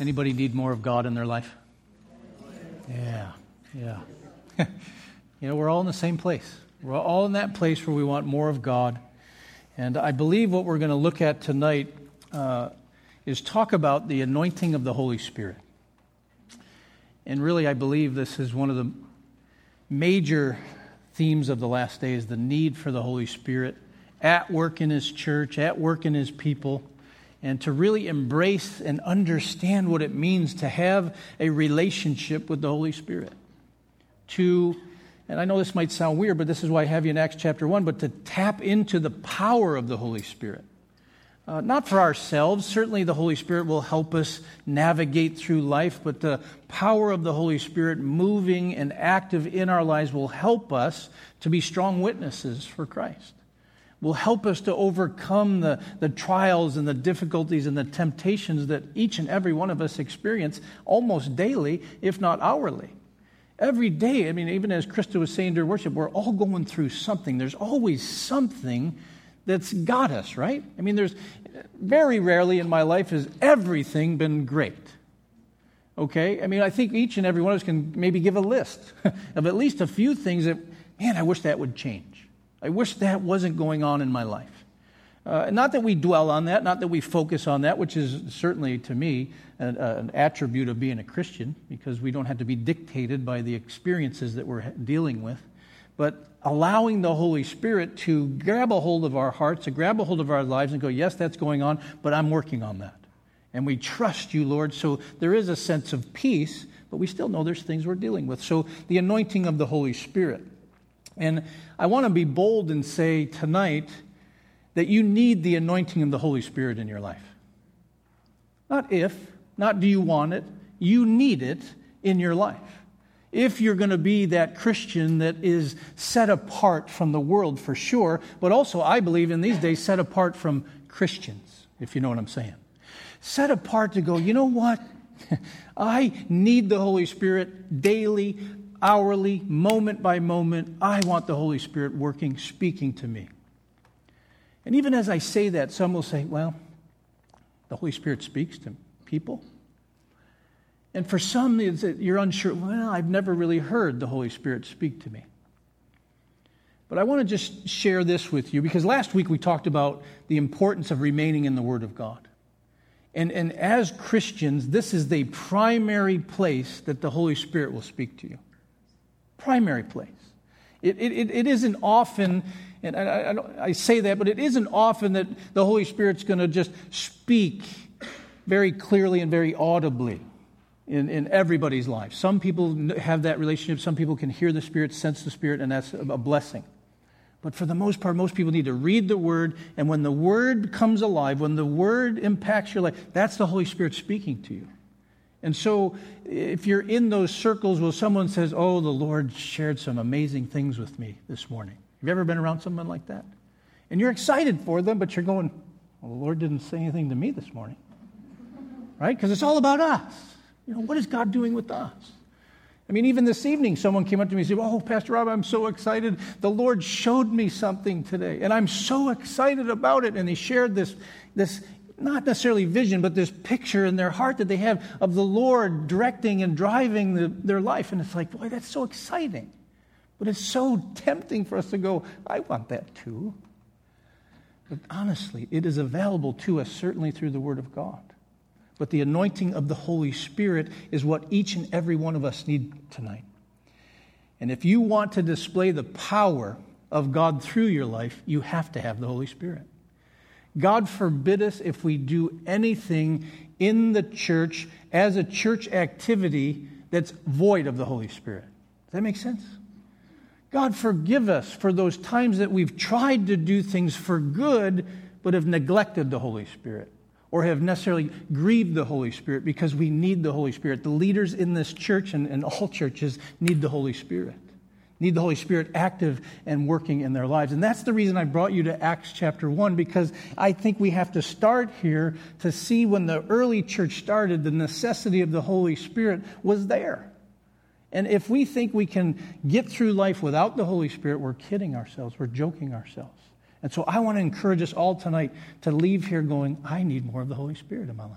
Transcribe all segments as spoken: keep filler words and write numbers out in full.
Anybody need more of God in their life? Yeah, yeah. You know, we're all in the same place. We're all in that place where we want more of God. And I believe what we're going to look at tonight uh, is talk about the anointing of the Holy Spirit. And really, I believe this is one of the major themes of the last days, the need for the Holy Spirit at work in His church, at work in His people, and to really embrace and understand what it means to have a relationship with the Holy Spirit. To, and I know this might sound weird, but this is why I have you in Acts chapter one, but to tap into the power of the Holy Spirit. Uh, not for ourselves. Certainly the Holy Spirit will help us navigate through life, but the power of the Holy Spirit moving and active in our lives will help us to be strong witnesses for Christ. Will help us to overcome the, the trials and the difficulties and the temptations that each and every one of us experience almost daily, if not hourly. Every day, I mean, even as Krista was saying during worship, we're all going through something. There's always something that's got us, right? I mean, there's very rarely in my life has everything been great. Okay? I mean, I think each and every one of us can maybe give a list of at least a few things that, man, I wish that would change. I wish that wasn't going on in my life. Uh, not that we dwell on that, not that we focus on that, which is certainly, to me, an, uh, an attribute of being a Christian, because we don't have to be dictated by the experiences that we're dealing with. But allowing the Holy Spirit to grab a hold of our hearts, to grab a hold of our lives and go, yes, that's going on, but I'm working on that. And we trust you, Lord. So there is a sense of peace, but we still know there's things we're dealing with. So the anointing of the Holy Spirit. And I want to be bold and say tonight that you need the anointing of the Holy Spirit in your life. Not if, not do you want it, you need it in your life. If you're going to be that Christian that is set apart from the world for sure, but also I believe in these days set apart from Christians, if you know what I'm saying. Set apart to go, you know what? I need the Holy Spirit daily, hourly, moment by moment. I want the Holy Spirit working, speaking to me. And even as I say that, some will say, well, the Holy Spirit speaks to people. And for some, it's, you're unsure, well, I've never really heard the Holy Spirit speak to me. But I want to just share this with you, because last week we talked about the importance of remaining in the Word of God. And, and as Christians, this is the primary place that the Holy Spirit will speak to you. Primary place. It, it, it isn't often, and I, I, I say that, but it isn't often that the Holy Spirit's going to just speak very clearly and very audibly in, in everybody's life. Some people have that relationship. Some people can hear the Spirit, sense the Spirit, and that's a blessing. But for the most part, most people need to read the Word, and when the Word comes alive, when the Word impacts your life, that's the Holy Spirit speaking to you. And so if you're in those circles where someone says, oh, the Lord shared some amazing things with me this morning. Have you ever been around someone like that? And you're excited for them, but you're going, well, the Lord didn't say anything to me this morning. Right? Because it's all about us. You know, what is God doing with us? I mean, even this evening, someone came up to me and said, oh, Pastor Rob, I'm so excited. The Lord showed me something today, and I'm so excited about it. And they shared this, this not necessarily vision, but this picture in their heart that they have of the Lord directing and driving the, their life. And it's like, boy, that's so exciting. But it's so tempting for us to go, I want that too. But honestly, it is available to us, certainly through the Word of God. But the anointing of the Holy Spirit is what each and every one of us need tonight. And if you want to display the power of God through your life, you have to have the Holy Spirit. God forbid us if we do anything in the church as a church activity that's void of the Holy Spirit. Does that make sense? God forgive us for those times that we've tried to do things for good, but have neglected the Holy Spirit, or have necessarily grieved the Holy Spirit, because we need the Holy Spirit. The leaders in this church and, and all churches need the Holy Spirit. Need the Holy Spirit active and working in their lives. And that's the reason I brought you to Acts chapter one, because I think we have to start here to see when the early church started, the necessity of the Holy Spirit was there. And if we think we can get through life without the Holy Spirit, we're kidding ourselves. We're joking ourselves. And so I want to encourage us all tonight to leave here going, I need more of the Holy Spirit in my life.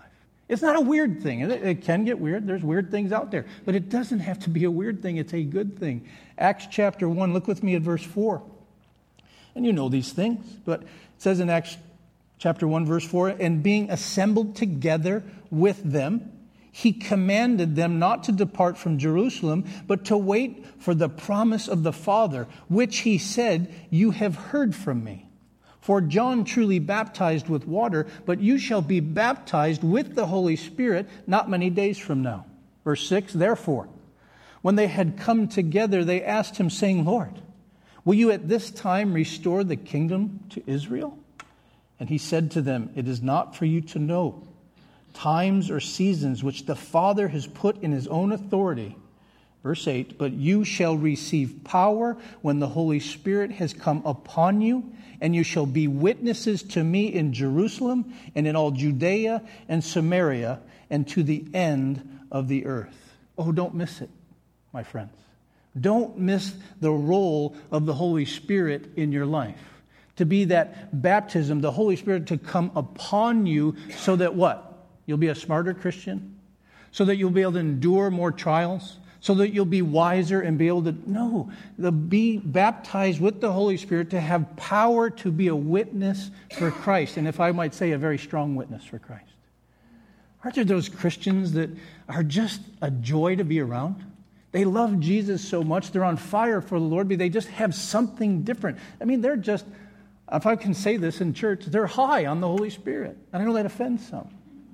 It's not a weird thing. It, it can get weird. There's weird things out there. But it doesn't have to be a weird thing. It's a good thing. Acts chapter one, look with me at verse four. And you know these things. But it says in Acts chapter one, verse four, and being assembled together with them, he commanded them not to depart from Jerusalem, but to wait for the promise of the Father, which he said, you have heard from me. For John truly baptized with water, but you shall be baptized with the Holy Spirit not many days from now. Verse six, therefore, when they had come together, they asked him, saying, Lord, will you at this time restore the kingdom to Israel? And he said to them, it is not for you to know times or seasons which the Father has put in his own authority. Verse eight, but you shall receive power when the Holy Spirit has come upon you, and you shall be witnesses to me in Jerusalem and in all Judea and Samaria and to the end of the earth. Oh, don't miss it, my friends. Don't miss the role of the Holy Spirit in your life. To be that baptism, the Holy Spirit to come upon you so that what? You'll be a smarter Christian? So that you'll be able to endure more trials? So that you'll be wiser and be able to, no, the be baptized with the Holy Spirit to have power to be a witness for Christ. And if I might say, a very strong witness for Christ. Aren't there those Christians that are just a joy to be around? They love Jesus so much. They're on fire for the Lord, but they just have something different. I mean, they're just, if I can say this in church, they're high on the Holy Spirit. And I know that offends some.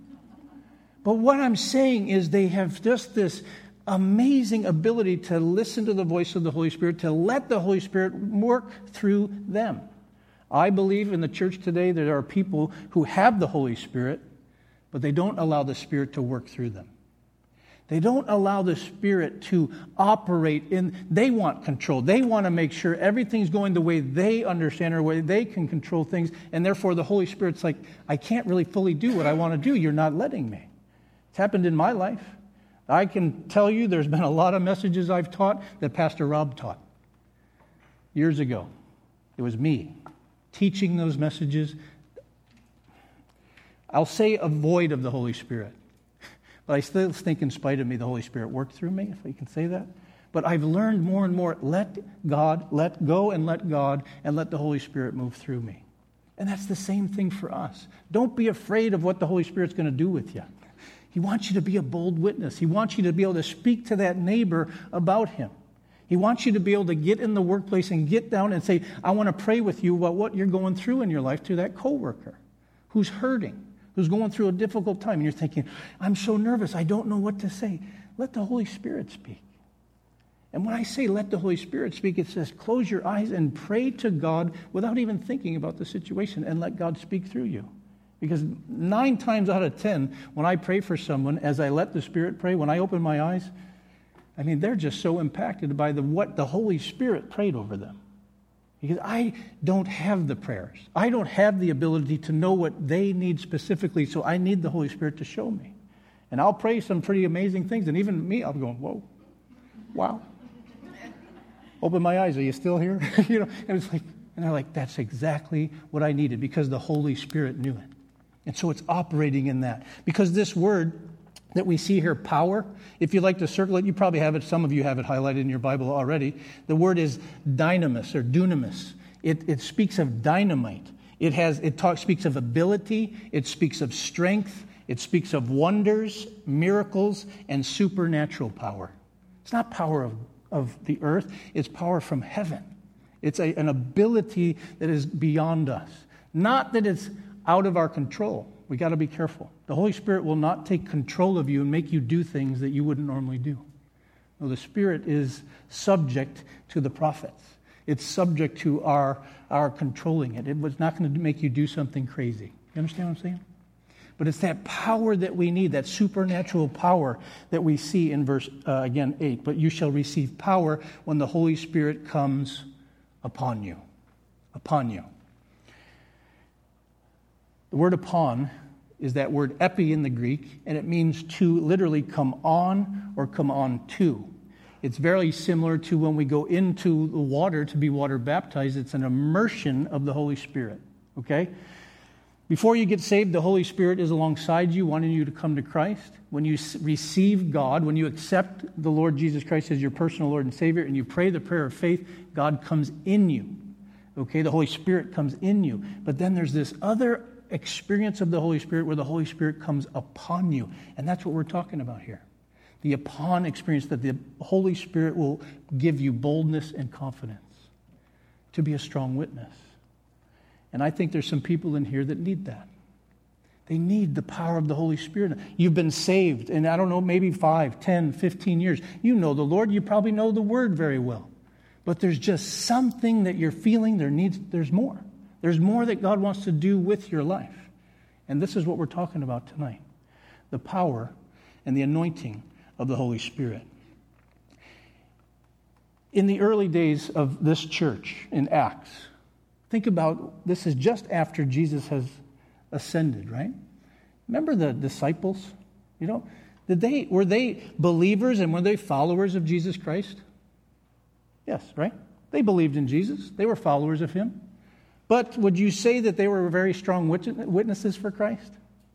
But what I'm saying is they have just this amazing ability to listen to the voice of the Holy Spirit, to let the Holy Spirit work through them. I believe in the church today that there are people who have the Holy Spirit, but they don't allow the Spirit to work through them. They don't allow the Spirit to operate in, they want control. They want to make sure everything's going the way they understand or the way they can control things, and therefore the Holy Spirit's like, I can't really fully do what I want to do. You're not letting me. It's happened in my life. I can tell you there's been a lot of messages I've taught that Pastor Rob taught years ago. It was me teaching those messages. I'll say a void of the Holy Spirit. But I still think in spite of me, the Holy Spirit worked through me, if we can say that. But I've learned more and more, let God, let go and let God, and let the Holy Spirit move through me. And that's the same thing for us. Don't be afraid of what the Holy Spirit's going to do with you. He wants you to be a bold witness. He wants you to be able to speak to that neighbor about him. He wants you to be able to get in the workplace and get down and say, I want to pray with you about what you're going through in your life to that coworker who's hurting, who's going through a difficult time. And you're thinking, I'm so nervous, I don't know what to say. Let the Holy Spirit speak. And when I say let the Holy Spirit speak, it says close your eyes and pray to God without even thinking about the situation and let God speak through you. Because nine times out of ten, when I pray for someone, as I let the Spirit pray, when I open my eyes, I mean, they're just so impacted by the what the Holy Spirit prayed over them. Because I don't have the prayers. I don't have the ability to know what they need specifically, so I need the Holy Spirit to show me. And I'll pray some pretty amazing things, and even me, I'll be going, whoa, wow. Open my eyes, are you still here? you know, and it's like, and they're like, that's exactly what I needed, because the Holy Spirit knew it. And so it's operating in that. Because this word that we see here, power, if you'd like to circle it, you probably have it. Some of you have it highlighted in your Bible already. The word is dynamis or dunamis. It, it speaks of dynamite. It has it talk, speaks of ability. It speaks of strength. It speaks of wonders, miracles, and supernatural power. It's not power of, of the earth. It's power from heaven. It's a, an ability that is beyond us. Not that it's out of our control. We got to be careful. The Holy Spirit will not take control of you and make you do things that you wouldn't normally do. No, the Spirit is subject to the prophets. It's subject to our, our controlling it. It was not going to make you do something crazy. You understand what I'm saying? But it's that power that we need, that supernatural power that we see in verse, uh, again, eight. But you shall receive power when the Holy Spirit comes upon you. Upon you. The word upon is that word epi in the Greek, and it means to literally come on or come on to. It's very similar to when we go into the water to be water baptized. It's an immersion of the Holy Spirit, okay? Before you get saved, the Holy Spirit is alongside you, wanting you to come to Christ. When you receive God, when you accept the Lord Jesus Christ as your personal Lord and Savior, and you pray the prayer of faith, God comes in you. Okay, the Holy Spirit comes in you. But then there's this other experience of the Holy Spirit where the Holy Spirit comes upon you. And that's what we're talking about here. The upon experience, that the Holy Spirit will give you boldness and confidence to be a strong witness. And I think there's some people in here that need that. They need the power of the Holy Spirit. You've been saved, and I don't know, maybe five, ten, fifteen years. You know the Lord. You probably know the Word very well. But there's just something that you're feeling there needs, there's more. There's more that God wants to do with your life. And this is what we're talking about tonight. The power and the anointing of the Holy Spirit. In the early days of this church in Acts, think about, this is just after Jesus has ascended, right? Remember the disciples? You know, did they were they believers and were they followers of Jesus Christ? Yes, right? They believed in Jesus. They were followers of him. But would you say that they were very strong witnesses for Christ?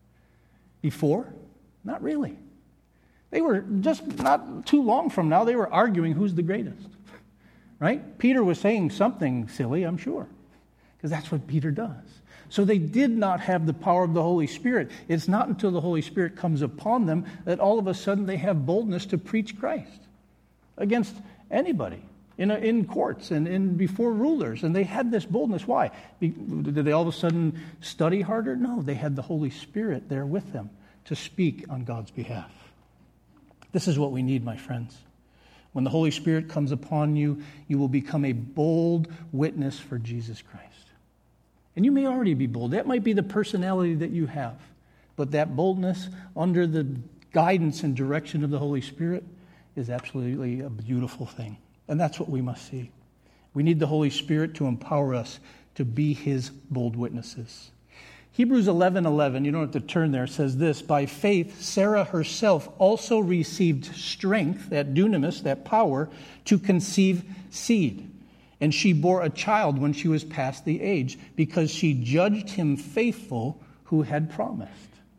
Before? Not really. They were just not too long from now, they were arguing who's the greatest. Right? Peter was saying something silly, I'm sure. Because that's what Peter does. So they did not have the power of the Holy Spirit. It's not until the Holy Spirit comes upon them that all of a sudden they have boldness to preach Christ against anybody in, a, in courts and in before rulers. And they had this boldness. Why? Did they all of a sudden study harder? No, they had the Holy Spirit there with them to speak on God's behalf. This is what we need, my friends. When the Holy Spirit comes upon you, you will become a bold witness for Jesus Christ. And you may already be bold. That might be the personality that you have. But that boldness under the guidance and direction of the Holy Spirit is absolutely a beautiful thing. And that's what we must see. We need the Holy Spirit to empower us to be his bold witnesses. Hebrews eleven eleven, you don't have to turn there, says this: by faith, Sarah herself also received strength, that dunamis, that power, to conceive seed. And she bore a child when she was past the age, because she judged him faithful who had promised.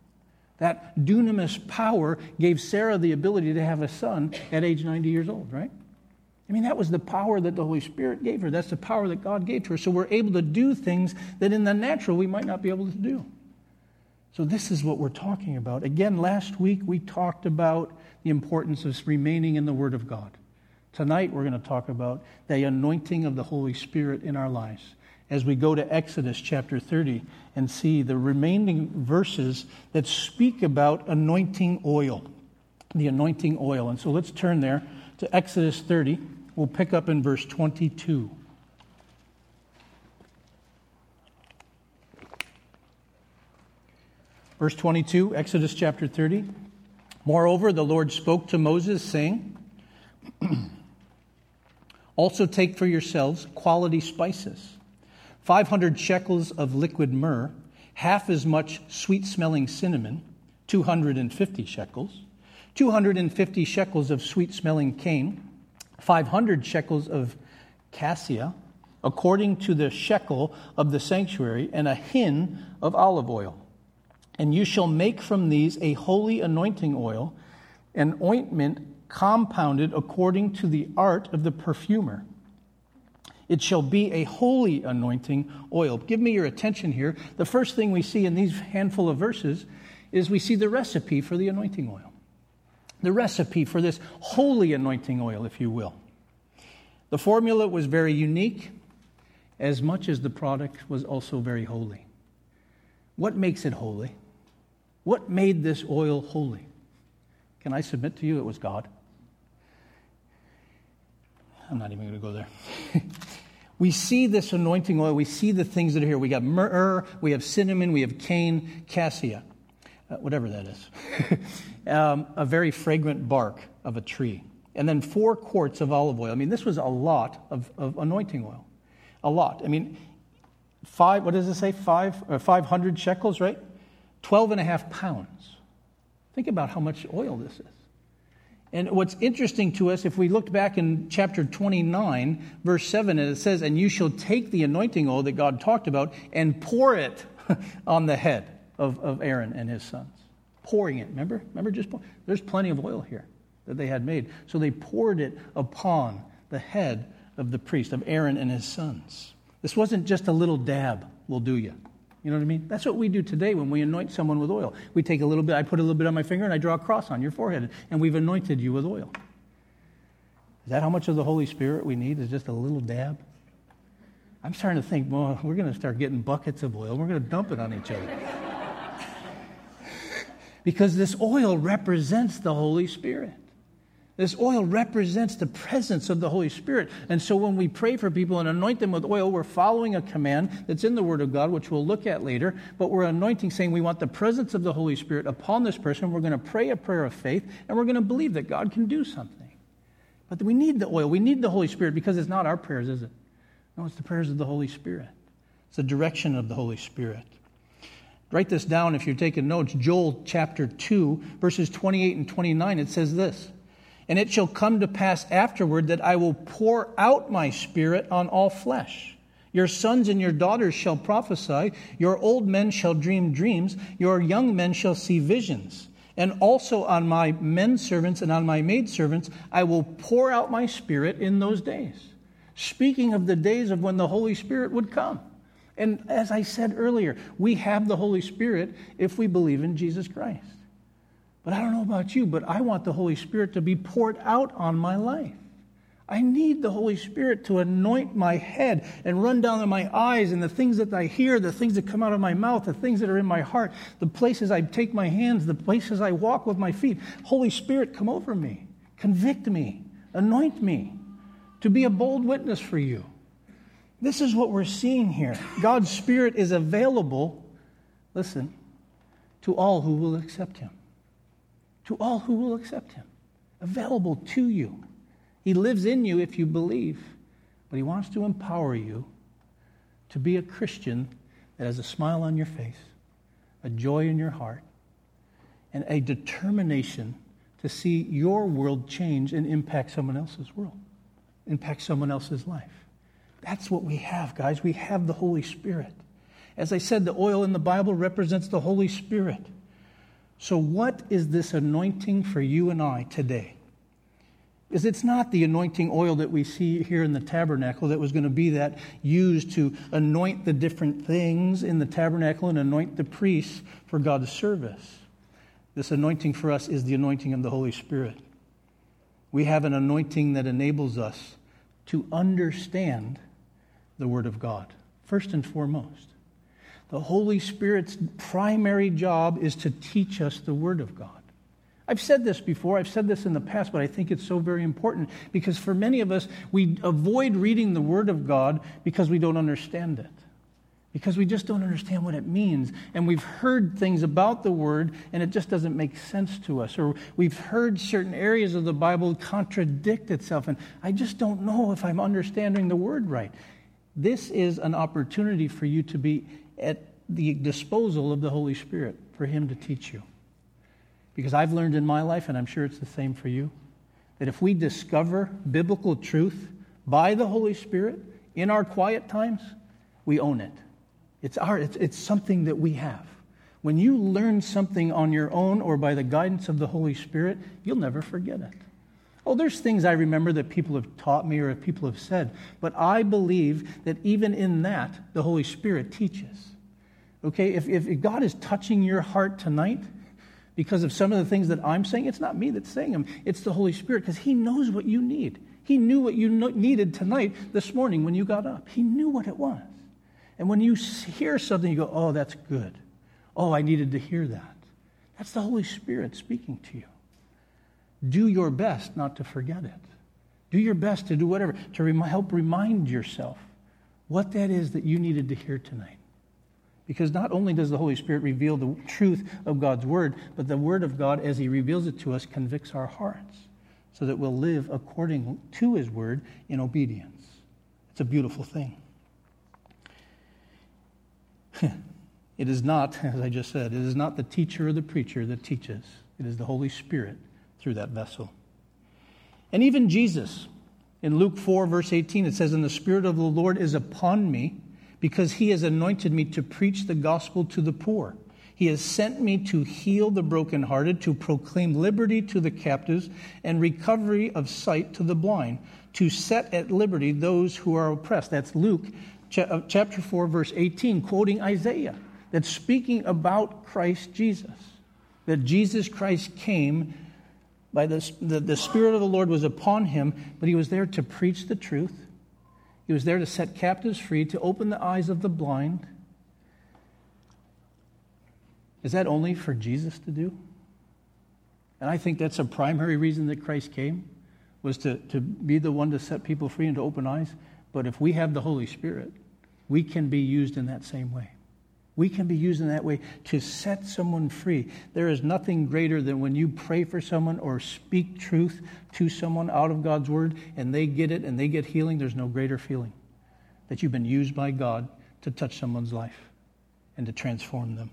That dunamis power gave Sarah the ability to have a son at age ninety years old, right? I mean, that was the power that the Holy Spirit gave her. That's the power that God gave to her. So we're able to do things that in the natural we might not be able to do. So this is what we're talking about. Again, last week we talked about the importance of remaining in the Word of God. Tonight we're going to talk about the anointing of the Holy Spirit in our lives as we go to Exodus chapter thirty and see the remaining verses that speak about anointing oil, the anointing oil. And so let's turn there to Exodus thirty. We'll pick up in verse twenty-two. Verse twenty-two, Exodus chapter thirty. Moreover, the Lord spoke to Moses, saying, also take for yourselves quality spices, five hundred shekels of liquid myrrh, half as much sweet-smelling cinnamon, two hundred fifty shekels, two hundred fifty shekels of sweet-smelling cane, five hundred shekels of cassia, according to the shekel of the sanctuary, and a hin of olive oil. And you shall make from these a holy anointing oil, an ointment compounded according to the art of the perfumer. It shall be a holy anointing oil. Give me your attention here. The first thing we see in these handful of verses is we see the recipe for the anointing oil. The recipe for this holy anointing oil, if you will. The formula was very unique, as much as the product was also very holy. What makes it holy? What made this oil holy? Can I submit to you it was God? I'm not even going to go there. We see this anointing oil. We see the things that are here. We got myrrh, we have cinnamon, we have cane, cassia, uh, whatever that is. um, a very fragrant bark of a tree. And then four quarts of olive oil. I mean, this was a lot of, of anointing oil. A lot. I mean, five, what does it say? Five, or five hundred shekels, right? Twelve and a half pounds. Think about how much oil this is. And what's interesting to us, if we looked back in chapter twenty-nine, verse seven, and it says, and you shall take the anointing oil that God talked about and pour it on the head of, of Aaron and his sons. Pouring it, remember? Remember, just pour, there's plenty of oil here that they had made. So they poured it upon the head of the priest, of Aaron and his sons. This wasn't just a little dab will do you. You know what I mean? That's what we do today when we anoint someone with oil. We take a little bit, I put a little bit on my finger and I draw a cross on your forehead, and we've anointed you with oil. Is that how much of the Holy Spirit we need, is just a little dab? I'm starting to think, well, we're going to start getting buckets of oil. We're going to dump it on each other. Because this oil represents the Holy Spirit. This oil represents the presence of the Holy Spirit. And so when we pray for people and anoint them with oil, we're following a command that's in the Word of God, which we'll look at later. But we're anointing, saying we want the presence of the Holy Spirit upon this person. We're going to pray a prayer of faith, and we're going to believe that God can do something. But we need the oil. We need the Holy Spirit, because it's not our prayers, is it? No, it's the prayers of the Holy Spirit. It's the direction of the Holy Spirit. Write this down if you're taking notes. Joel chapter two, verses twenty-eight and twenty-nine, it says this. And it shall come to pass afterward that I will pour out my Spirit on all flesh. Your sons and your daughters shall prophesy. Your old men shall dream dreams. Your young men shall see visions. And also on my men servants and on my maid servants, I will pour out my Spirit in those days. Speaking of the days of when the Holy Spirit would come. And as I said earlier, we have the Holy Spirit if we believe in Jesus Christ. But I don't know about you, but I want the Holy Spirit to be poured out on my life. I need the Holy Spirit to anoint my head and run down my eyes, and the things that I hear, the things that come out of my mouth, the things that are in my heart, the places I take my hands, the places I walk with my feet. Holy Spirit, come over me. Convict me. Anoint me to be a bold witness for you. This is what we're seeing here. God's Spirit is available, listen, to all who will accept Him. To all who will accept Him. Available to you. He lives in you if you believe, but He wants to empower you to be a Christian that has a smile on your face, a joy in your heart, and a determination to see your world change and impact someone else's world, impact someone else's life. That's what we have, guys. We have the Holy Spirit. As I said, the oil in the Bible represents the Holy Spirit. So what is this anointing for you and I today? Is it's not the anointing oil that we see here in the tabernacle that was going to be that used to anoint the different things in the tabernacle and anoint the priests for God's service. This anointing for us is the anointing of the Holy Spirit. We have an anointing that enables us to understand the Word of God, first and foremost. The Holy Spirit's primary job is to teach us the Word of God. I've said this before, I've said this in the past, but I think it's so very important because for many of us, we avoid reading the Word of God because we don't understand it. Because we just don't understand what it means. And we've heard things about the Word, and it just doesn't make sense to us. Or we've heard certain areas of the Bible contradict itself, and I just don't know if I'm understanding the Word right. This is an opportunity for you to be at the disposal of the Holy Spirit, for Him to teach you. Because I've learned in my life, and I'm sure it's the same for you, that if we discover biblical truth by the Holy Spirit in our quiet times, we own it. It's our, it's, it's something that we have. When you learn something on your own or by the guidance of the Holy Spirit, you'll never forget it. Oh, there's things I remember that people have taught me or people have said, but I believe that even in that, the Holy Spirit teaches. Okay, if, if God is touching your heart tonight because of some of the things that I'm saying, it's not me that's saying them. It's the Holy Spirit, because He knows what you need. He knew what you needed tonight, this morning when you got up. He knew what it was. And when you hear something, you go, oh, that's good. Oh, I needed to hear that. That's the Holy Spirit speaking to you. Do your best not to forget it. Do your best to do whatever, to rem- help remind yourself what that is that you needed to hear tonight. Because not only does the Holy Spirit reveal the truth of God's Word, but the Word of God, as He reveals it to us, convicts our hearts so that we'll live according to His Word in obedience. It's a beautiful thing. It is not, as I just said, it is not the teacher or the preacher that teaches. It is the Holy Spirit through that vessel. And even Jesus, in Luke four, verse eighteen, it says, "And the Spirit of the Lord is upon me, because he has anointed me to preach the gospel to the poor. He has sent me to heal the brokenhearted, to proclaim liberty to the captives and recovery of sight to the blind, to set at liberty those who are oppressed. That's Luke chapter four, verse eighteen, quoting Isaiah. That's speaking about Christ Jesus. That Jesus Christ came by the, the, the Spirit of the Lord was upon him, but he was there to preach the truth. He was there to set captives free, to open the eyes of the blind. Is that only for Jesus to do? And I think that's a primary reason that Christ came, was to, to be the one to set people free and to open eyes. But if we have the Holy Spirit, we can be used in that same way. We can be used in that way to set someone free. There is nothing greater than when you pray for someone or speak truth to someone out of God's word and they get it and they get healing. There's no greater feeling that you've been used by God to touch someone's life and to transform them.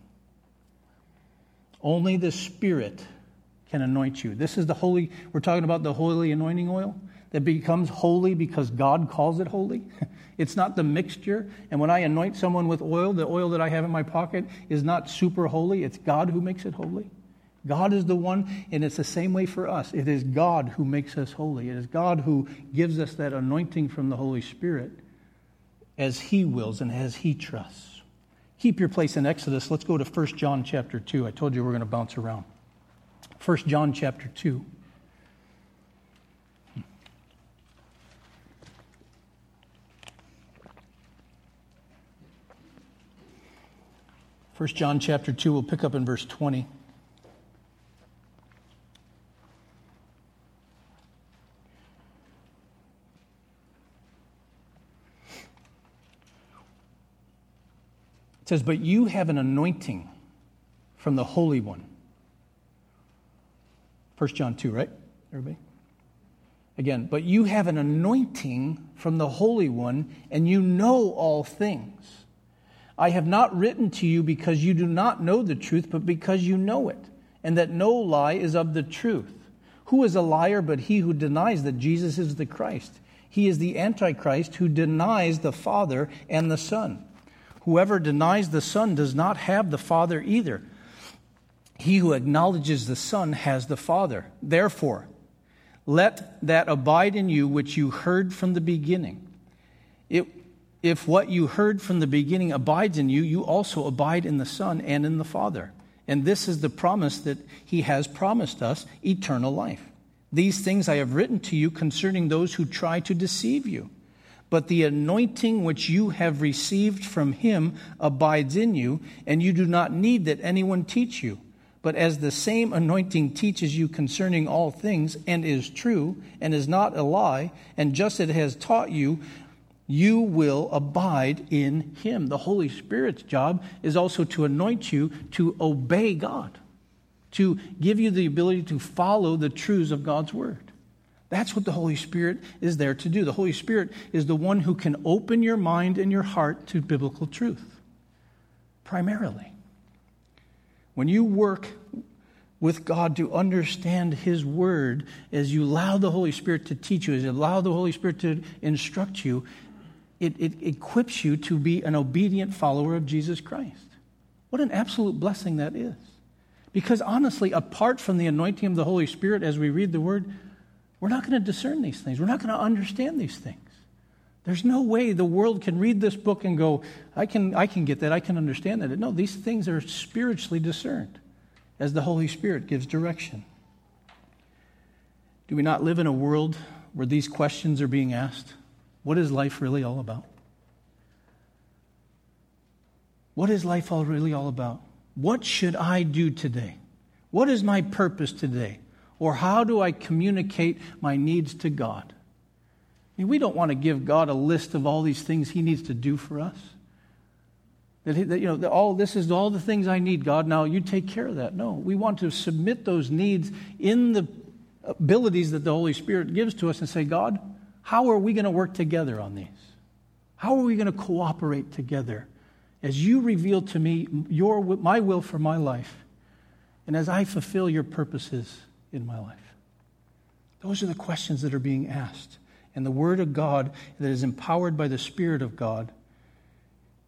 Only the Spirit can anoint you. This is the holy, we're talking about the holy anointing oil that becomes holy because God calls it holy. It's not the mixture. And when I anoint someone with oil, the oil that I have in my pocket is not super holy. It's God who makes it holy. God is the one, and it's the same way for us. It is God who makes us holy. It is God who gives us that anointing from the Holy Spirit as He wills and as He trusts. Keep your place in Exodus. Let's go to First John chapter two. I told you we're going to bounce around. First John chapter two. First John chapter two, we'll pick up in verse twenty. It says, but you have an anointing from the Holy One. First John two, right? Everybody? Again, but you have an anointing from the Holy One, and you know all things. I have not written to you because you do not know the truth, but because you know it, and that no lie is of the truth. Who is a liar but he who denies that Jesus is the Christ? He is the Antichrist who denies the Father and the Son. Whoever denies the Son does not have the Father either. He who acknowledges the Son has the Father. Therefore, let that abide in you which you heard from the beginning. It If what you heard from the beginning abides in you, you also abide in the Son and in the Father. And this is the promise that He has promised us, eternal life. These things I have written to you concerning those who try to deceive you. But the anointing which you have received from Him abides in you, and you do not need that anyone teach you. But as the same anointing teaches you concerning all things, and is true, and is not a lie, and just as it has taught you, you will abide in Him. The Holy Spirit's job is also to anoint you to obey God, to give you the ability to follow the truths of God's Word. That's what the Holy Spirit is there to do. The Holy Spirit is the one who can open your mind and your heart to biblical truth, primarily. When you work with God to understand His Word, as you allow the Holy Spirit to teach you, as you allow the Holy Spirit to instruct you, It, it equips you to be an obedient follower of Jesus Christ. What an absolute blessing that is. Because honestly, apart from the anointing of the Holy Spirit as we read the Word, we're not going to discern these things. We're not going to understand these things. There's no way the world can read this book and go, I can, I can get that, I can understand that. No, these things are spiritually discerned as the Holy Spirit gives direction. Do we not live in a world where these questions are being asked? What is life really all about? What is life all really all about? What should I do today? What is my purpose today? Or how do I communicate my needs to God? I mean, we don't want to give God a list of all these things He needs to do for us. That, that you know, that all this is all the things I need, God. Now you take care of that. No, we want to submit those needs in the abilities that the Holy Spirit gives to us and say, God, how are we going to work together on these? How are we going to cooperate together as you reveal to me your my will for my life and as I fulfill your purposes in my life? Those are the questions that are being asked. And the Word of God that is empowered by the Spirit of God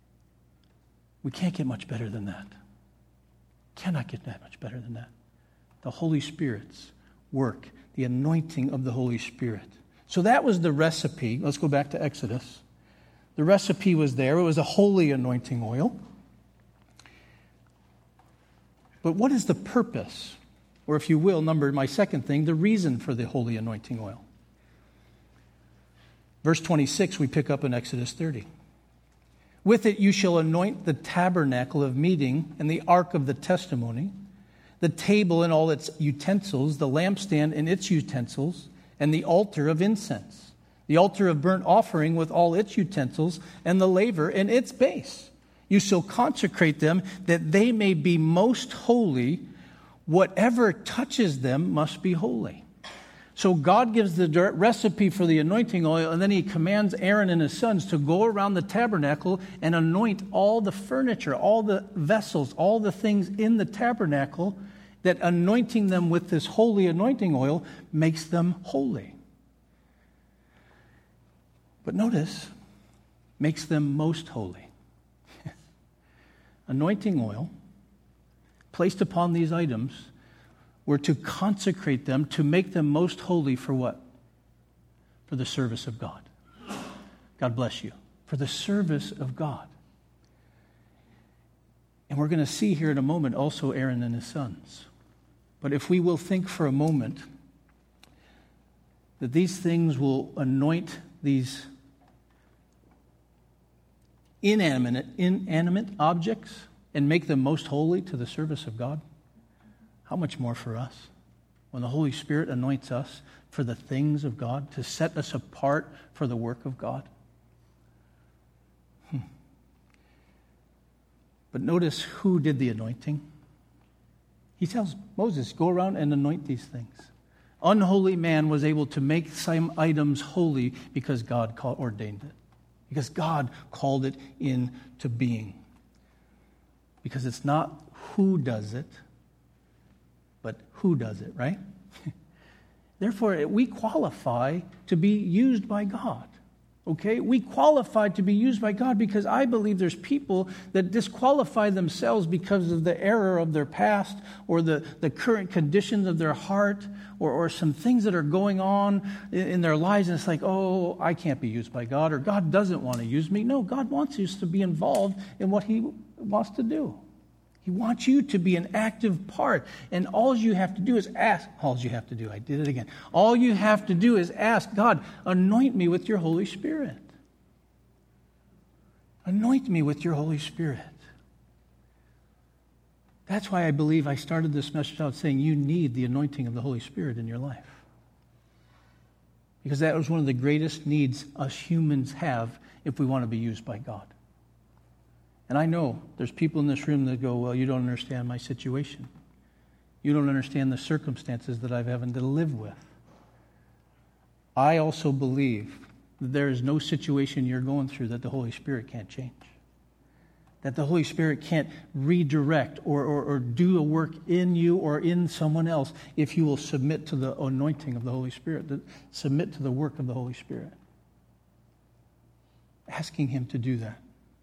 We can't get much better than that. Cannot get that much better than that. The Holy Spirit's work, the anointing of the Holy Spirit. So that was the recipe. Let's go back to Exodus. The recipe was there. It was a holy anointing oil. But what is the purpose? Or if you will, number my second thing, the reason for the holy anointing oil. Verse twenty-six, we pick up in Exodus thirty. With it you shall anoint the tabernacle of meeting and the ark of the testimony, the table and all its utensils, the lampstand and its utensils, and the altar of incense, the altar of burnt offering with all its utensils, and the laver and its base. You shall consecrate them that they may be most holy. Whatever touches them must be holy. So God gives the recipe for the anointing oil, and then he commands Aaron and his sons to go around the tabernacle and anoint all the furniture, all the vessels, all the things in the tabernacle, that anointing them with this holy anointing oil makes them holy. But notice, makes them most holy. Anointing oil placed upon these items were to consecrate them, to make them most holy for what? For the service of God. God bless you. For the service of God. And we're going to see here in a moment also Aaron and his sons. But if we will think for a moment that these things will anoint these inanimate, inanimate objects and make them most holy to the service of God, how much more for us when the Holy Spirit anoints us for the things of God, to set us apart for the work of God? Hmm. But notice who did the anointing. He tells Moses, go around and anoint these things. Unholy man was able to make some items holy because God ordained it. Because God called it into being. Because it's not who does it, but who does it, right? Therefore, we qualify to be used by God. Okay? We qualify to be used by God because I believe there's people that disqualify themselves because of the error of their past or the, the current conditions of their heart or, or some things that are going on in, in their lives. And it's like, oh, I can't be used by God, or God doesn't want to use me. No, God wants us to be involved in what he wants to do. He wants you to be an active part. And all you have to do is ask. All you have to do, I did it again. All you have to do is ask, God, anoint me with your Holy Spirit. Anoint me with your Holy Spirit. That's why I believe I started this message out saying you need the anointing of the Holy Spirit in your life. Because that was one of the greatest needs us humans have if we want to be used by God. And I know there's people in this room that go, well, you don't understand my situation. You don't understand the circumstances that I'm having to live with. I also believe that there is no situation you're going through that the Holy Spirit can't change. That the Holy Spirit can't redirect or, or, or do a work in you or in someone else if you will submit to the anointing of the Holy Spirit, to submit to the work of the Holy Spirit. Asking him to do that.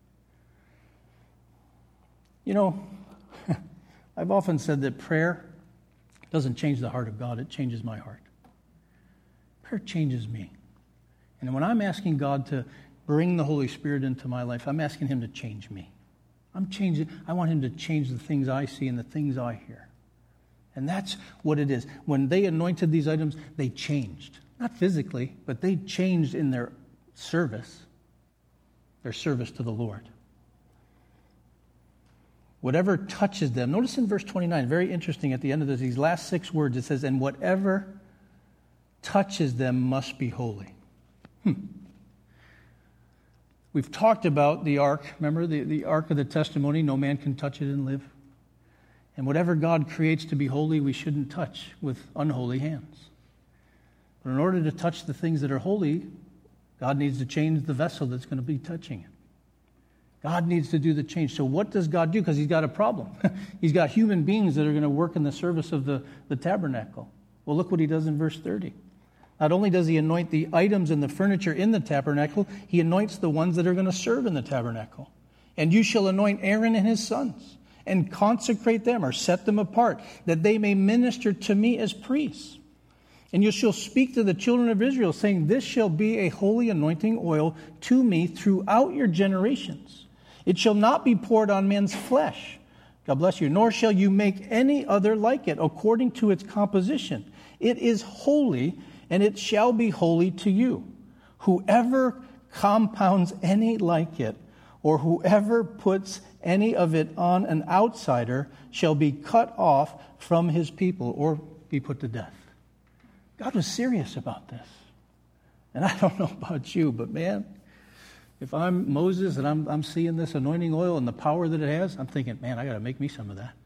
You know, I've often said that prayer doesn't change the heart of God, it changes my heart. Prayer changes me. And when I'm asking God to bring the Holy Spirit into my life, I'm asking him to change me. I'm changing, I want him to change the things I see and the things I hear. And that's what it is. When they anointed these items, they changed. Not physically, but they changed in their service, their service to the Lord. Whatever touches them. Notice in verse twenty-nine, very interesting at the end of this, these last six words, it says, and whatever touches them must be holy. Hmm. We've talked about the ark. Remember the, the ark of the testimony, no man can touch it and live. And whatever God creates to be holy, we shouldn't touch with unholy hands. But in order to touch the things that are holy, God needs to change the vessel that's going to be touching it. God needs to do the change. So what does God do? Because he's got a problem. He's got human beings that are going to work in the service of the, the tabernacle. Well, look what he does in verse thirty. Not only does he anoint the items and the furniture in the tabernacle, he anoints the ones that are going to serve in the tabernacle. And you shall anoint Aaron and his sons, and consecrate them, or set them apart, that they may minister to me as priests. And you shall speak to the children of Israel, saying, this shall be a holy anointing oil to me throughout your generations. It shall not be poured on men's flesh. God bless you. Nor shall you make any other like it, according to its composition. It is holy, and it shall be holy to you. Whoever compounds any like it, or whoever puts any of it on an outsider, shall be cut off from his people, or be put to death. God was serious about this. And I don't know about you, but man, if I'm Moses and I'm, I'm seeing this anointing oil and the power that it has, I'm thinking, man, I got to make me some of that.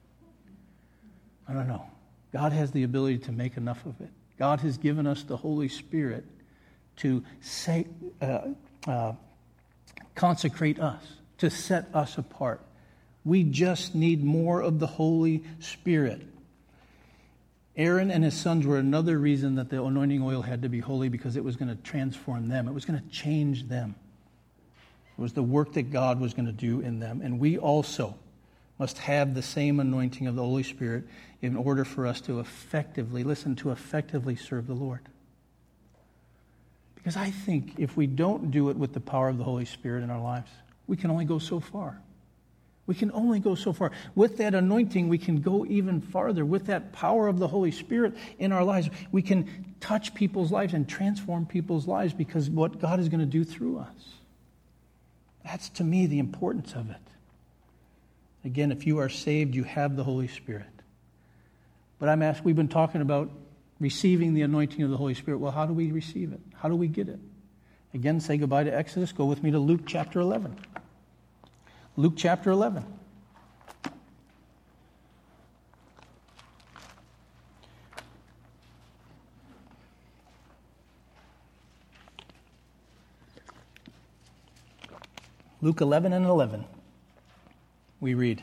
I don't know. God has the ability to make enough of it. God has given us the Holy Spirit to say, uh, uh, consecrate us, to set us apart. We just need more of the Holy Spirit. Aaron and his sons were another reason that the anointing oil had to be holy, because it was going to transform them. It was going to change them. It was the work that God was going to do in them. And we also must have the same anointing of the Holy Spirit in order for us to effectively, listen, to effectively serve the Lord. Because I think if we don't do it with the power of the Holy Spirit in our lives, we can only go so far. We can only go so far. With that anointing, we can go even farther. With that power of the Holy Spirit in our lives, we can touch people's lives and transform people's lives, because what God is going to do through us. That's, to me, the importance of it. Again, if you are saved, you have the Holy Spirit. But I'm asked, we've been talking about receiving the anointing of the Holy Spirit. Well, how do we receive it? How do we get it? Again, say goodbye to Exodus. Go with me to Luke chapter eleven. Luke chapter eleven. Luke eleven and eleven. We read.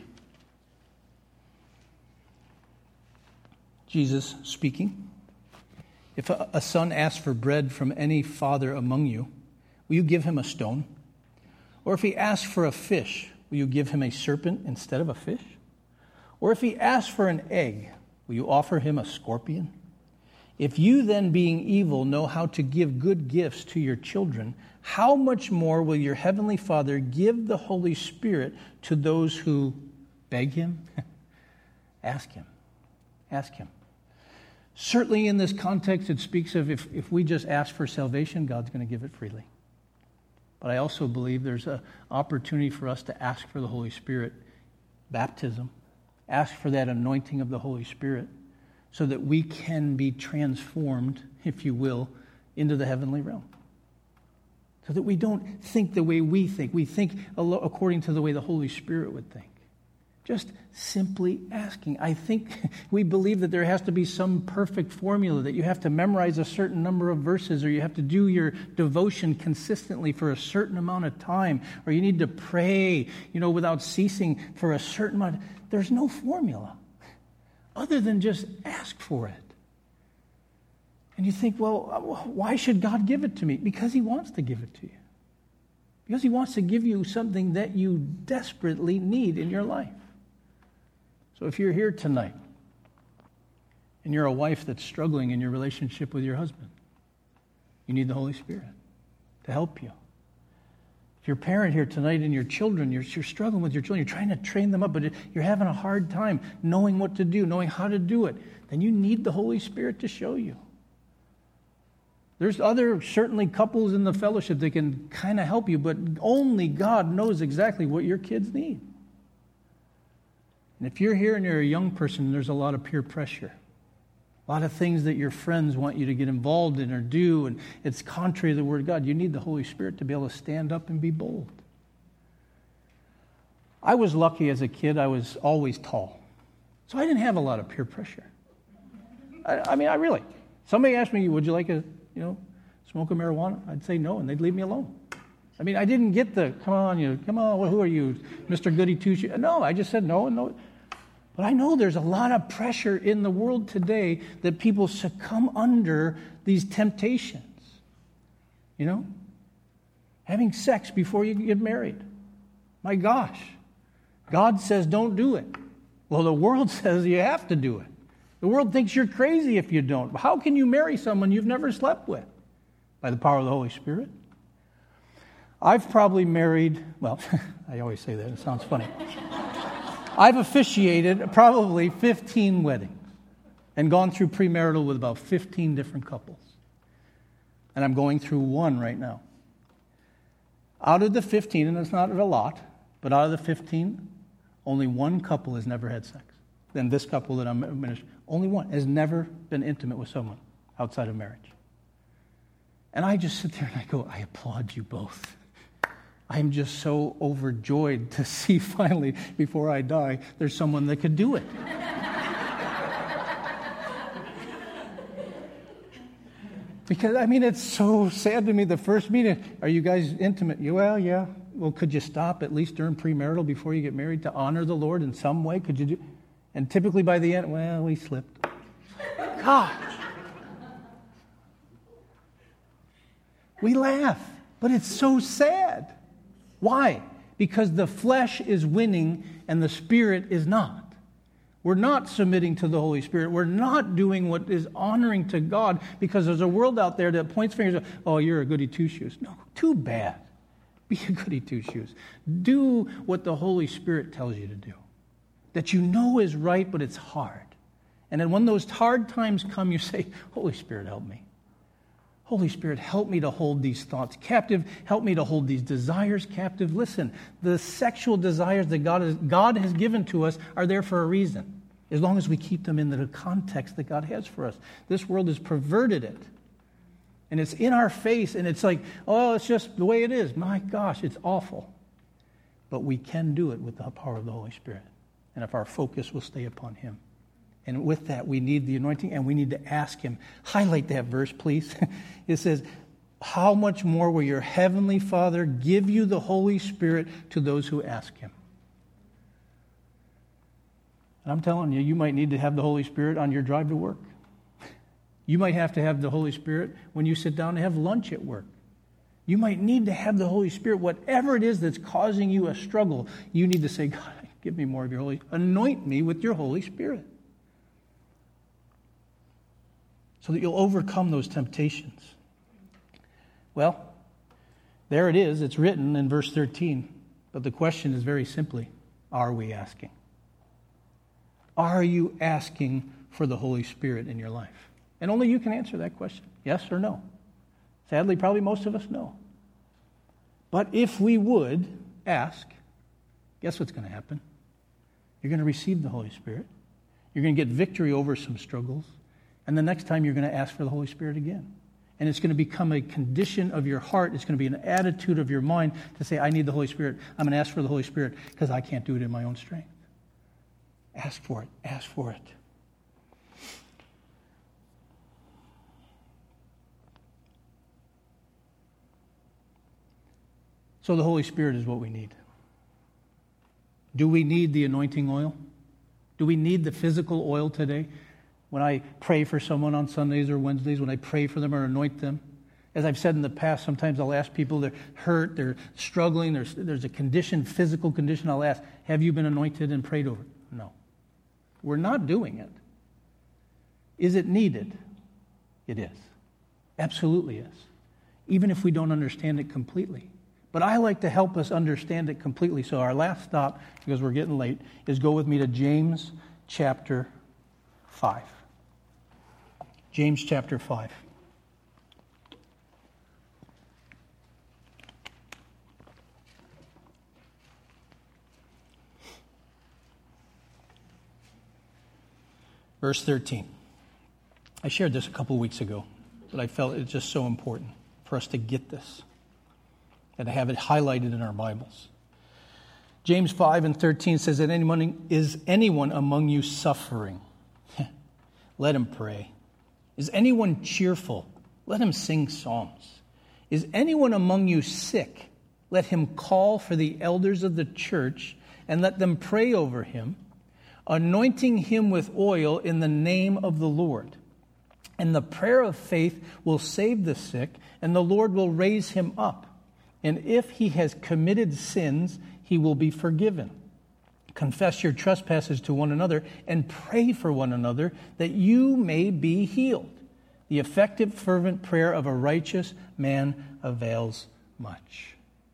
Jesus speaking. If a, a son asks for bread from any father among you, will you give him a stone? Or if he asks for a fish, will you give him a serpent instead of a fish? Or if he asks for an egg, will you offer him a scorpion? If you then, being evil, know how to give good gifts to your children, how much more will your heavenly Father give the Holy Spirit to those who beg him? Ask him. Ask him. Certainly in this context, it speaks of if, if we just ask for salvation, God's going to give it freely. But I also believe there's an opportunity for us to ask for the Holy Spirit, baptism, ask for that anointing of the Holy Spirit, so that we can be transformed, if you will, into the heavenly realm. So that we don't think the way we think. We think according to the way the Holy Spirit would think. Just simply asking. I think we believe that there has to be some perfect formula, that you have to memorize a certain number of verses, or you have to do your devotion consistently for a certain amount of time, or you need to pray, you know, without ceasing for a certain amount. There's no formula other than just ask for it. And you think, well, why should God give it to me? Because he wants to give it to you. Because he wants to give you something that you desperately need in your life. So if you're here tonight and you're a wife that's struggling in your relationship with your husband, you need the Holy Spirit to help you. If you're a parent here tonight and your children, you're, you're struggling with your children, you're trying to train them up, but you're having a hard time knowing what to do, knowing how to do it, then you need the Holy Spirit to show you. There's other, certainly, couples in the fellowship that can kind of help you, but only God knows exactly what your kids need. And if you're here and you're a young person, there's a lot of peer pressure. A lot of things that your friends want you to get involved in or do, and it's contrary to the Word of God. You need the Holy Spirit to be able to stand up and be bold. I was lucky as a kid. I was always tall. So I didn't have a lot of peer pressure. I, I mean, I really. Somebody asked me, would you like a, you know, smoke a marijuana? I'd say no, and they'd leave me alone. I mean, I didn't get the, come on, you, come on, who are you, Mister Goody Two-Shoes? No, I just said no and no. But I know there's a lot of pressure in the world today that people succumb under these temptations. You know? Having sex before you get married. My gosh. God says don't do it. Well, the world says you have to do it. The world thinks you're crazy if you don't. How can you marry someone you've never slept with? By the power of the Holy Spirit. I've probably married, well, I always say that, it sounds funny. I've officiated probably fifteen weddings and gone through premarital with about fifteen different couples. And I'm going through one right now. Out of the fifteen, and it's not a lot, but out of the fifteen, only one couple has never had sex. Then this couple that I'm ministering, only one has never been intimate with someone outside of marriage. And I just sit there and I go, I applaud you both. I am just so overjoyed to see finally, before I die, there's someone that could do it. Because, I mean, it's so sad to me. The first meeting, are you guys intimate? You, well, yeah. Well, could you stop at least during premarital before you get married to honor the Lord in some way? Could you do? And typically by the end, well, we slipped. Gosh. We laugh, but it's so sad. Why? Because the flesh is winning and the Spirit is not. We're not submitting to the Holy Spirit. We're not doing what is honoring to God because there's a world out there that points fingers, oh, you're a goody two-shoes. No, too bad. Be a goody two-shoes. Do what the Holy Spirit tells you to do. That you know is right, but it's hard. And then when those hard times come, you say, Holy Spirit, help me. Holy Spirit, help me to hold these thoughts captive. Help me to hold these desires captive. Listen, the sexual desires that God has, God has given to us are there for a reason, as long as we keep them in the context that God has for us. This world has perverted it. And it's in our face, and it's like, oh, it's just the way it is. My gosh, it's awful. But we can do it with the power of the Holy Spirit. And if our focus will stay upon Him. And with that, we need the anointing, and we need to ask Him. Highlight that verse, please. It says, how much more will your heavenly Father give you the Holy Spirit to those who ask Him? And I'm telling you, you might need to have the Holy Spirit on your drive to work. You might have to have the Holy Spirit when you sit down to have lunch at work. You might need to have the Holy Spirit, whatever it is that's causing you a struggle. You need to say, God, give me more of your Holy, anoint me with your Holy Spirit. So that you'll overcome those temptations. Well, there it is. It's written in verse thirteen. But the question is very simply, are we asking? Are you asking for the Holy Spirit in your life? And only you can answer that question, yes or no. Sadly, probably most of us know. But if we would ask, guess what's going to happen? You're going to receive the Holy Spirit. You're going to get victory over some struggles. And the next time you're going to ask for the Holy Spirit again. And it's going to become a condition of your heart. It's going to be an attitude of your mind to say, I need the Holy Spirit. I'm going to ask for the Holy Spirit because I can't do it in my own strength. Ask for it. Ask for it. So the Holy Spirit is what we need. Do we need the anointing oil? Do we need the physical oil today? When I pray for someone on Sundays or Wednesdays, when I pray for them or anoint them, as I've said in the past, sometimes I'll ask people, they're hurt, they're struggling, there's, there's a condition, physical condition, I'll ask, have you been anointed and prayed over? No. We're not doing it. Is it needed? It is. Absolutely is. Even if we don't understand it completely. But I like to help us understand it completely. So our last stop, because we're getting late, is go with me to James chapter five. James chapter five. Verse thirteen. I shared this a couple of weeks ago, but I felt it's just so important for us to get this and to have it highlighted in our Bibles. James five and thirteen says that anyone is anyone among you suffering? Let him pray. Is anyone cheerful? Let him sing psalms. Is anyone among you sick? Let him call for the elders of the church and let them pray over him, anointing him with oil in the name of the Lord. And the prayer of faith will save the sick, and the Lord will raise him up. And if he has committed sins, he will be forgiven. Confess your trespasses to one another and pray for one another that you may be healed. The effective, fervent prayer of a righteous man avails much.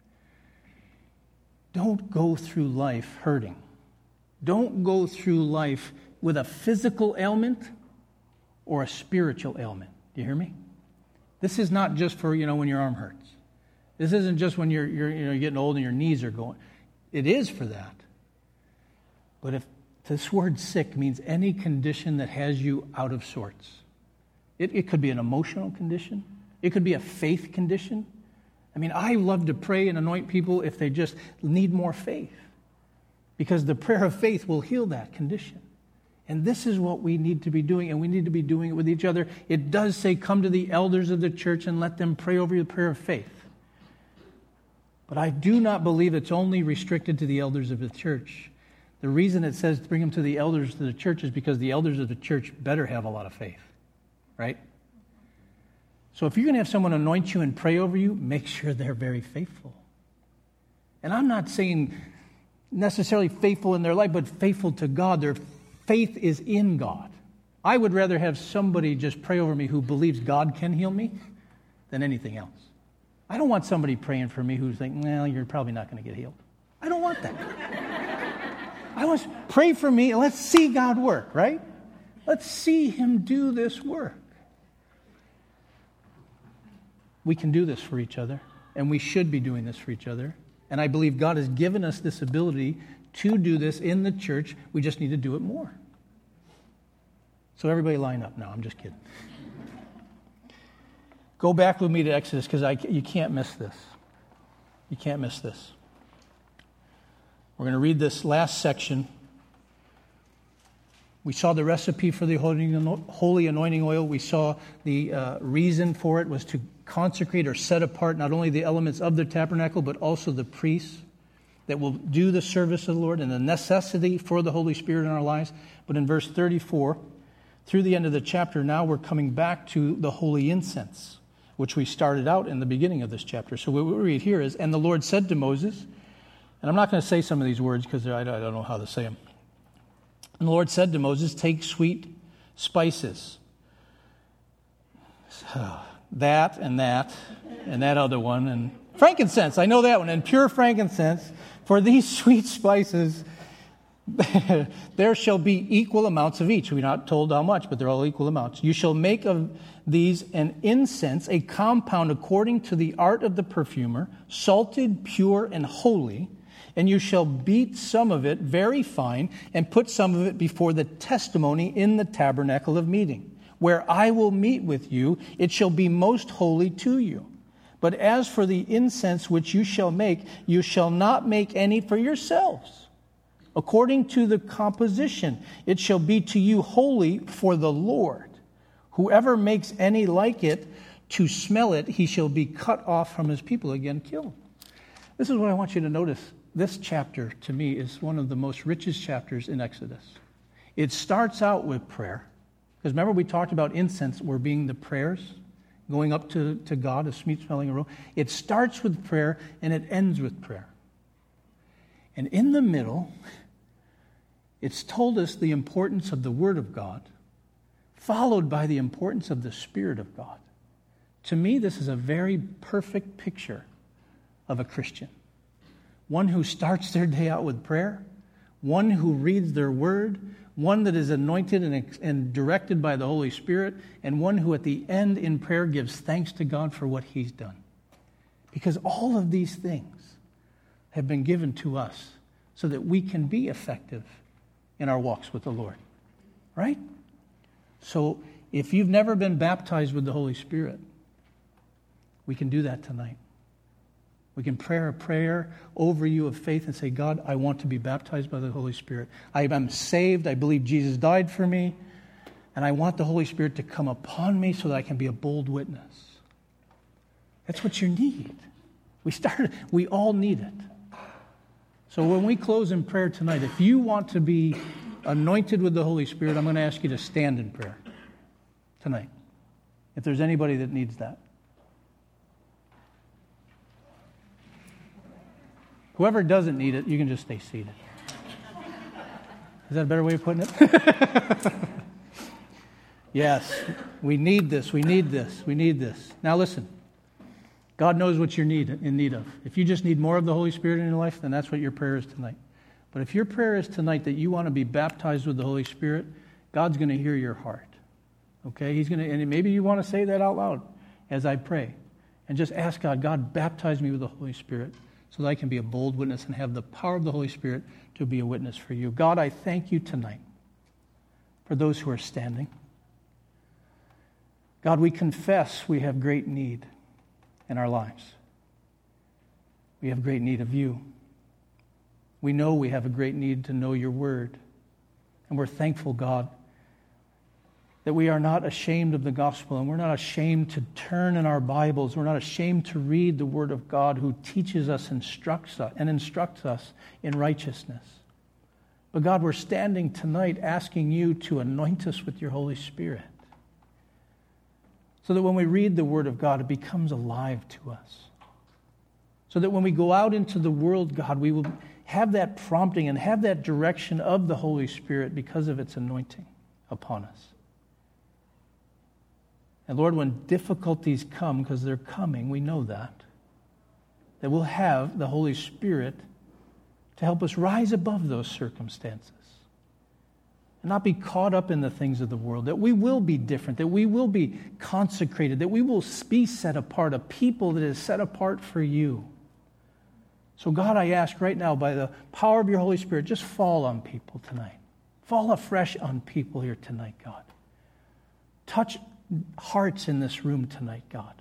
Don't go through life hurting. Don't go through life with a physical ailment or a spiritual ailment. Do you hear me? This is not just for, you know, when your arm hurts. This isn't just when you're, you're, you know, you're getting old and your knees are going. It is for that. But if this word sick means any condition that has you out of sorts, it, it could be an emotional condition. It could be a faith condition. I mean, I love to pray and anoint people if they just need more faith, because the prayer of faith will heal that condition. And this is what we need to be doing, and we need to be doing it with each other. It does say, come to the elders of the church and let them pray over you the prayer of faith. But I do not believe it's only restricted to the elders of the church. The reason it says to bring them to the elders of the church is because the elders of the church better have a lot of faith, right? So if you're going to have someone anoint you and pray over you, make sure they're very faithful. And I'm not saying necessarily faithful in their life, but faithful to God. Their faith is in God. I would rather have somebody just pray over me who believes God can heal me than anything else. I don't want somebody praying for me who's thinking, well, you're probably not going to get healed. I don't want that. I want to pray for me and let's see God work, right? Let's see him do this work. We can do this for each other, and we should be doing this for each other. And I believe God has given us this ability to do this in the church. We just need to do it more. So everybody line up. No, I'm just kidding. Go back with me to Exodus, because I you can't miss this. You can't miss this. We're going to read this last section. We saw the recipe for the holy anointing oil. We saw the uh, reason for it was to consecrate or set apart not only the elements of the tabernacle, but also the priests that will do the service of the Lord, and the necessity for the Holy Spirit in our lives. But in verse thirty-four, through the end of the chapter, now we're coming back to the holy incense, which we started out in the beginning of this chapter. So what we read here is, and the Lord said to Moses, and I'm not going to say some of these words because I don't know how to say them. And the Lord said to Moses, take sweet spices. So, that and that and that other one. And frankincense, I know that one. And pure frankincense. For these sweet spices, there shall be equal amounts of each. We're not told how much, but they're all equal amounts. You shall make of these an incense, a compound according to the art of the perfumer, salted, pure, and holy. And you shall beat some of it very fine and put some of it before the testimony in the tabernacle of meeting, where I will meet with you. It shall be most holy to you. But as for the incense which you shall make, you shall not make any for yourselves. According to the composition, it shall be to you holy for the Lord. Whoever makes any like it to smell it, he shall be cut off from his people, again killed. This is what I want you to notice. This chapter, to me, is one of the most richest chapters in Exodus. It starts out with prayer. Because remember, we talked about incense were being the prayers, going up to, to God, a sweet-smelling aroma. It starts with prayer, and it ends with prayer. And in the middle, it's told us the importance of the Word of God, followed by the importance of the Spirit of God. To me, this is a very perfect picture of a Christian. One who starts their day out with prayer, one who reads their word, one that is anointed and, and directed by the Holy Spirit, and one who at the end in prayer gives thanks to God for what he's done. Because all of these things have been given to us so that we can be effective in our walks with the Lord. Right? So if you've never been baptized with the Holy Spirit, we can do that tonight. We can pray a prayer over you of faith and say, God, I want to be baptized by the Holy Spirit. I am saved. I believe Jesus died for me. And I want the Holy Spirit to come upon me so that I can be a bold witness. That's what you need. We started, we all need it. So when we close in prayer tonight, if you want to be anointed with the Holy Spirit, I'm going to ask you to stand in prayer tonight. If there's anybody that needs that. Whoever doesn't need it, you can just stay seated. Is that a better way of putting it? Yes, we need this, we need this, we need this. Now listen, God knows what you're need, in need of. If you just need more of the Holy Spirit in your life, then that's what your prayer is tonight. But if your prayer is tonight that you want to be baptized with the Holy Spirit, God's going to hear your heart. Okay? He's going to, and maybe you want to say that out loud as I pray. And just ask God, God, baptize me with the Holy Spirit so that I can be a bold witness and have the power of the Holy Spirit to be a witness for you. God, I thank you tonight for those who are standing. God, we confess we have great need in our lives. We have great need of you. We know we have a great need to know your word. And we're thankful, God, that we are not ashamed of the gospel, and we're not ashamed to turn in our Bibles. We're not ashamed to read the word of God who teaches us, instructs us, and instructs us in righteousness. But God, we're standing tonight asking you to anoint us with your Holy Spirit, so that when we read the word of God, it becomes alive to us. So that when we go out into the world, God, we will have that prompting and have that direction of the Holy Spirit because of its anointing upon us. And Lord, when difficulties come, because they're coming, we know that, that we'll have the Holy Spirit to help us rise above those circumstances and not be caught up in the things of the world, that we will be different, that we will be consecrated, that we will be set apart, a people that is set apart for you. So God, I ask right now, by the power of your Holy Spirit, just fall on people tonight. Fall afresh on people here tonight, God. Touch hearts in this room tonight, God.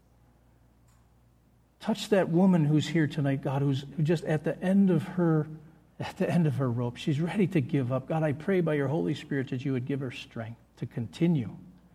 Touch that woman who's here tonight, God, who's who just at the end of her at the end of her rope. She's ready to give up. God, I pray by your Holy Spirit that you would give her strength to continue.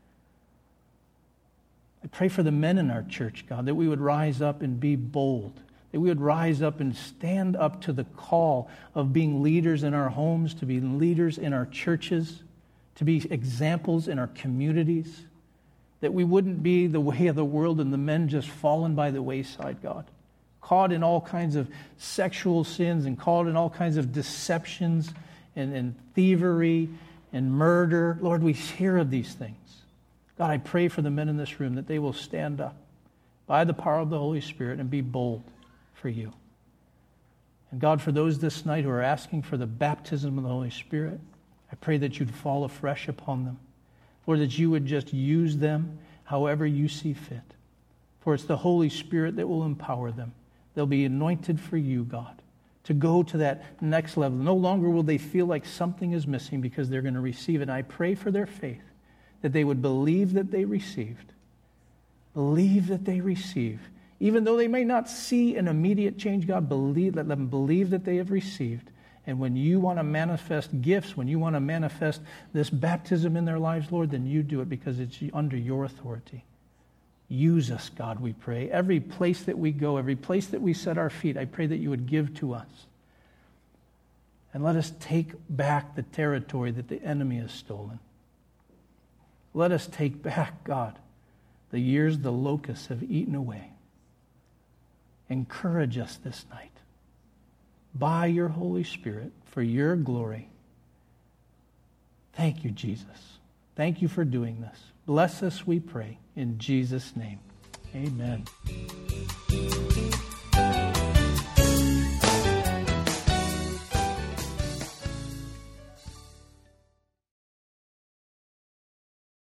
I pray for the men in our church, God, that we would rise up and be bold, that we would rise up and stand up to the call of being leaders in our homes, to be leaders in our churches, to be examples in our communities, that we wouldn't be the way of the world and the men just fallen by the wayside, God, caught in all kinds of sexual sins and caught in all kinds of deceptions and, and thievery and murder. Lord, we hear of these things. God, I pray for the men in this room that they will stand up by the power of the Holy Spirit and be bold for you. And God, for those this night who are asking for the baptism of the Holy Spirit, I pray that you'd fall afresh upon them. Lord, that you would just use them however you see fit. For it's the Holy Spirit that will empower them. They'll be anointed for you, God, to go to that next level. No longer will they feel like something is missing because they're going to receive it. And I pray for their faith, that they would believe that they received. Believe that they receive. Even though they may not see an immediate change, God, believe, let them believe that they have received. And when you want to manifest gifts, when you want to manifest this baptism in their lives, Lord, then you do it because it's under your authority. Use us, God, we pray. Every place that we go, every place that we set our feet, I pray that you would give to us. And let us take back the territory that the enemy has stolen. Let us take back, God, the years the locusts have eaten away. Encourage us this night by your Holy Spirit for your glory. Thank you, Jesus. Thank you for doing this. Bless us, we pray, in Jesus' name. Amen.